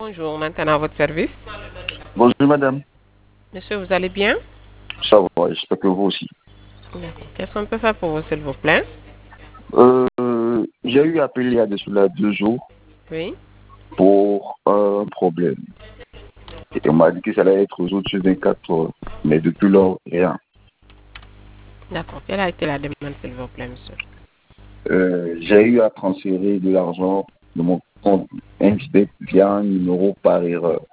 Bonjour, maintenant à votre service. Bonjour madame, Monsieur, vous allez bien? ça va, j'espère que vous aussi. D'accord. Qu'est-ce qu'on peut faire pour vous, s'il vous plaît? J'ai eu appelé il y a de cela 2 jours Oui. pour un problème. Et on m'a dit que ça allait être résolu sur 24 heures, mais depuis lors, rien. D'accord. Quelle a été la demande, s'il vous plaît, monsieur? J'ai eu à transférer de l'argent de mon compte Inxbet via un numéro par erreur.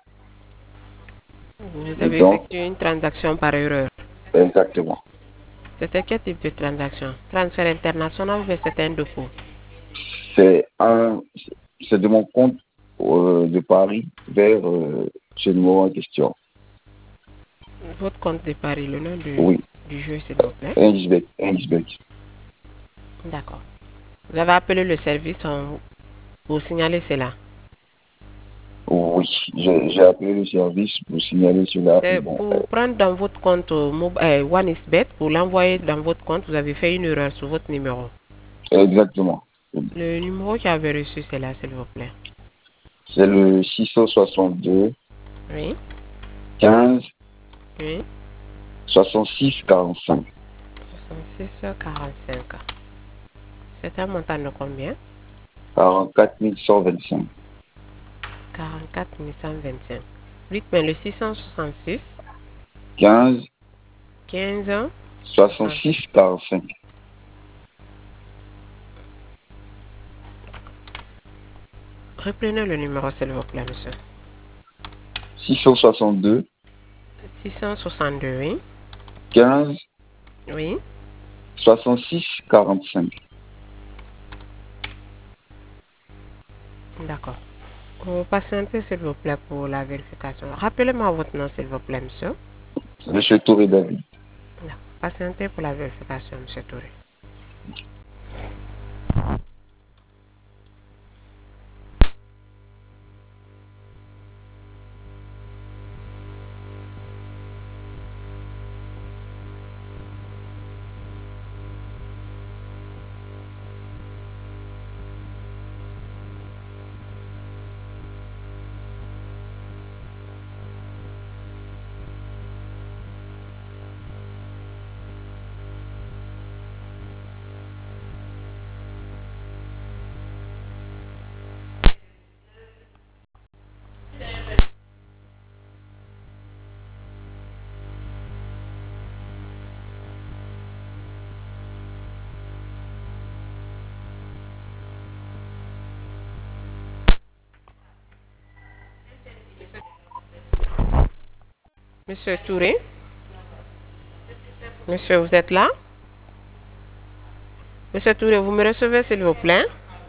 Vous Et avez donc, effectué une transaction par erreur. exactement, C'était quel type de transaction? Transfert international ou bien c'était un dépôt? c'est c'est de mon compte de Paris vers ce numéro en question. Votre compte de Paris, le nom Oui, du jeu, s'il vous plaît. Inxbet. D'accord. Vous avez appelé le service pour signaler cela. Oui, j'ai appelé le service pour signaler cela. C'est Bon, pour prendre dans votre compte OneXBet, pour l'envoyer dans votre compte, vous avez fait une erreur sur votre numéro. exactement. Le numéro que avez reçu, c'est là, s'il vous plaît. C'est le 662 Oui, 15 oui. 66 45. 66,45. C'est un montant de combien? 44 125. 44 125. Dites-moi le 666, 15 15, 60. 66 45. Reprenez le numéro, s'il vous plaît, monsieur. 662 662, oui. 15 Oui. 66 45. D'accord. Vous patientez, s'il vous plaît, pour la vérification. Rappelez-moi votre nom, s'il vous plaît, monsieur. Monsieur Touré David. D'accord. Patientez pour la vérification, monsieur Touré. Monsieur Touré, monsieur, vous êtes là? Monsieur Touré, vous me recevez, s'il vous plaît?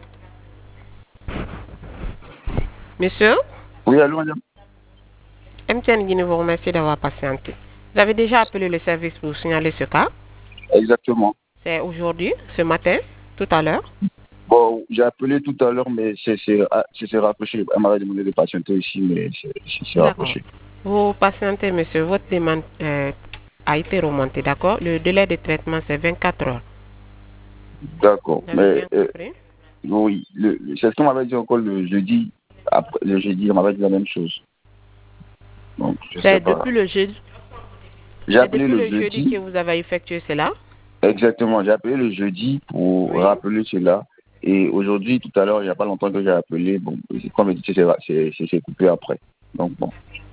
Monsieur, Oui, allô madame. MTN Guinée vous remercie d'avoir patienté. Vous avez déjà appelé le service pour signaler ce cas? Exactement. C'est aujourd'hui, ce matin, tout à l'heure? Bon, j'ai appelé tout à l'heure, mais c'est rapproché. Elle m'avait demandé de patienter ici, mais c'est D'accord. rapproché. Vous patientez, monsieur. Votre demande a été remontée, d'accord? Le délai de traitement, c'est 24 heures. D'accord. Vous avez Mais bien compris? oui, c'est ce qu'on m'avait dit encore le jeudi. Après, le jeudi, on m'avait dit la même chose. Donc, je sais C'est pas. depuis le jeudi. J'ai C'est appelé depuis le le jeudi que jeudi. vous avez effectué cela? Exactement. J'ai appelé le jeudi pour Oui. rappeler cela. Et aujourd'hui, tout à l'heure, il n'y a pas longtemps que j'ai appelé. Bon, comme je dis, c'est coupé après. Donc, bon,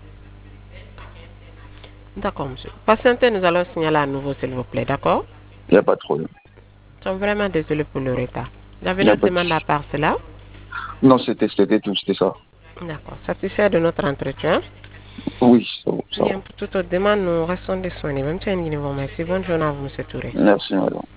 D'accord, monsieur. Patientez, nous allons signaler à nouveau, s'il vous plaît, d'accord? il n'y a pas de problème. Nous sommes vraiment désolés pour le retard. Vous avez Il n'y a notre pas de... demande à part cela? Non, c'était tout, c'était ça. D'accord. Satisfait de notre entretien? Oui, ça Bien, va. pour toute autre demande, nous restons disponibles. Même si vous remercie. Bonne journée à vous, monsieur Touré. Merci, madame.